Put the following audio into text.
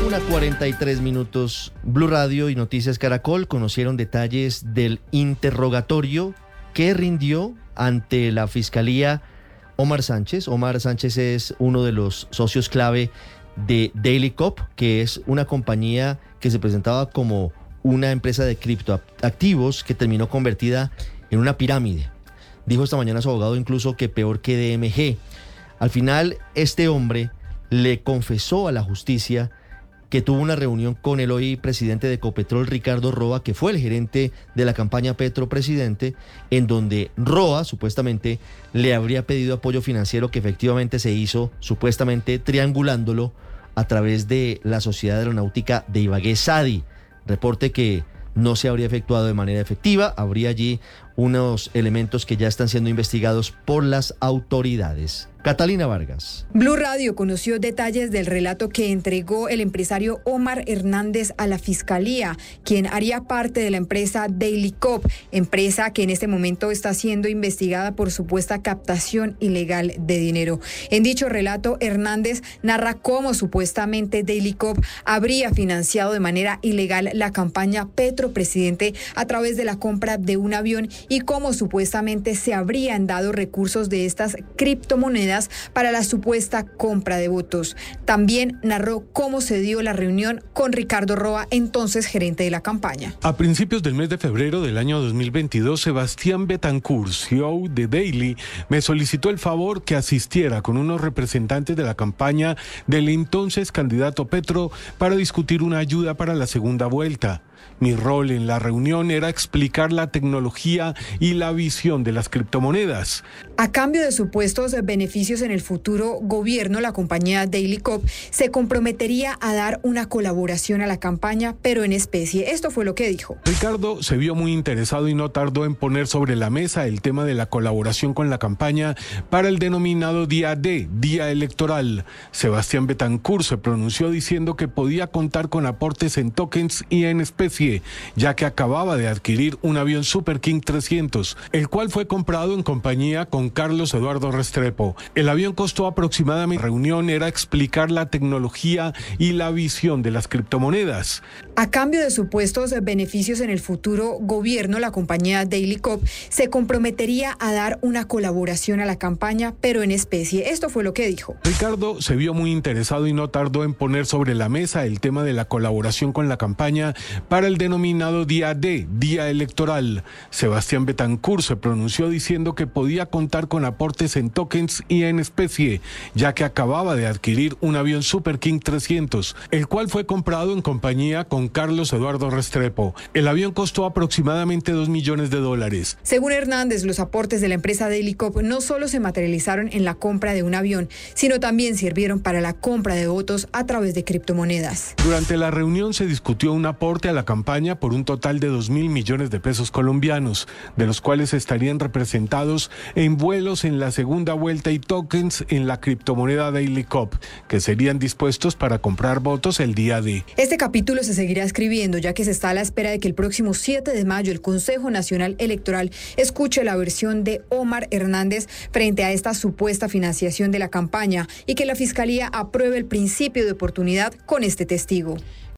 1:43. Blue Radio y Noticias Caracol conocieron detalles del interrogatorio que rindió ante la Fiscalía Omar Sánchez. Omar Sánchez es uno de los socios clave de Daily Cop, que es una compañía que se presentaba como una empresa de criptoactivos que terminó convertida en una pirámide. Dijo esta mañana su abogado incluso que peor que DMG. Al final, este hombre le confesó a la justicia que tuvo una reunión con el hoy presidente de Ecopetrol, Ricardo Roa, que fue el gerente de la campaña Petro Presidente, en donde Roa supuestamente le habría pedido apoyo financiero, que efectivamente se hizo, supuestamente triangulándolo a través de la Sociedad Aeronáutica de Ibagué, SADI. Reporte que no se habría efectuado de manera efectiva. Habría allí unos elementos que ya están siendo investigados por las autoridades. Catalina Vargas. Blue Radio conoció detalles del relato que entregó el empresario Omar Hernández a la Fiscalía, quien haría parte de la empresa Daily Cop, empresa que en este momento está siendo investigada por supuesta captación ilegal de dinero. En dicho relato, Hernández narra cómo supuestamente Daily Cop habría financiado de manera ilegal la campaña Petro Presidente a través de la compra de un avión y cómo supuestamente se habrían dado recursos de estas criptomonedas para la supuesta compra de votos. También narró cómo se dio la reunión con Ricardo Roa, entonces gerente de la campaña. A principios del mes de febrero del año 2022, Sebastián Betancourt, CEO de Daily, me solicitó el favor que asistiera con unos representantes de la campaña del entonces candidato Petro para discutir una ayuda para la segunda vuelta. Mi rol en la reunión era explicar la tecnología y la visión de las criptomonedas. A cambio de supuestos beneficios en el futuro gobierno, la compañía Daily Cop se comprometería a dar una colaboración a la campaña, pero en especie. Esto fue lo que dijo. Ricardo se vio muy interesado y no tardó en poner sobre la mesa el tema de la colaboración con la campaña para el denominado Día D, Día Electoral. Sebastián Betancourt se pronunció diciendo que podía contar con aportes en tokens y en especie, ya que acababa de adquirir un avión Super King 300, el cual fue comprado en compañía con Carlos Eduardo Restrepo. El avión costó aproximadamente. La reunión era explicar la tecnología y la visión de las criptomonedas. A cambio de supuestos beneficios en el futuro gobierno, la compañía Daily Cop se comprometería a dar una colaboración a la campaña, pero en especie. Esto fue lo que dijo. Ricardo se vio muy interesado y no tardó en poner sobre la mesa el tema de la colaboración con la campaña para el denominado Día D, Día Electoral. Sebastián Betancourt se pronunció diciendo que podía contar con aportes en tokens y en especie, ya que acababa de adquirir un avión Super King 300, el cual fue comprado en compañía con Carlos Eduardo Restrepo. El avión costó aproximadamente $2 millones. Según Hernández, los aportes de la empresa Daily Cop no solo se materializaron en la compra de un avión, sino también sirvieron para la compra de votos a través de criptomonedas. Durante la reunión se discutió un aporte a la campaña por un total de 2.000 millones de pesos colombianos, de los cuales estarían representados en vuelos en la segunda vuelta y tokens en la criptomoneda Daily Cop, que serían dispuestos para comprar votos el día D. Este capítulo se seguirá escribiendo, ya que se está a la espera de que el próximo 7 de mayo el Consejo Nacional Electoral escuche la versión de Omar Hernández frente a esta supuesta financiación de la campaña y que la Fiscalía apruebe el principio de oportunidad con este testigo.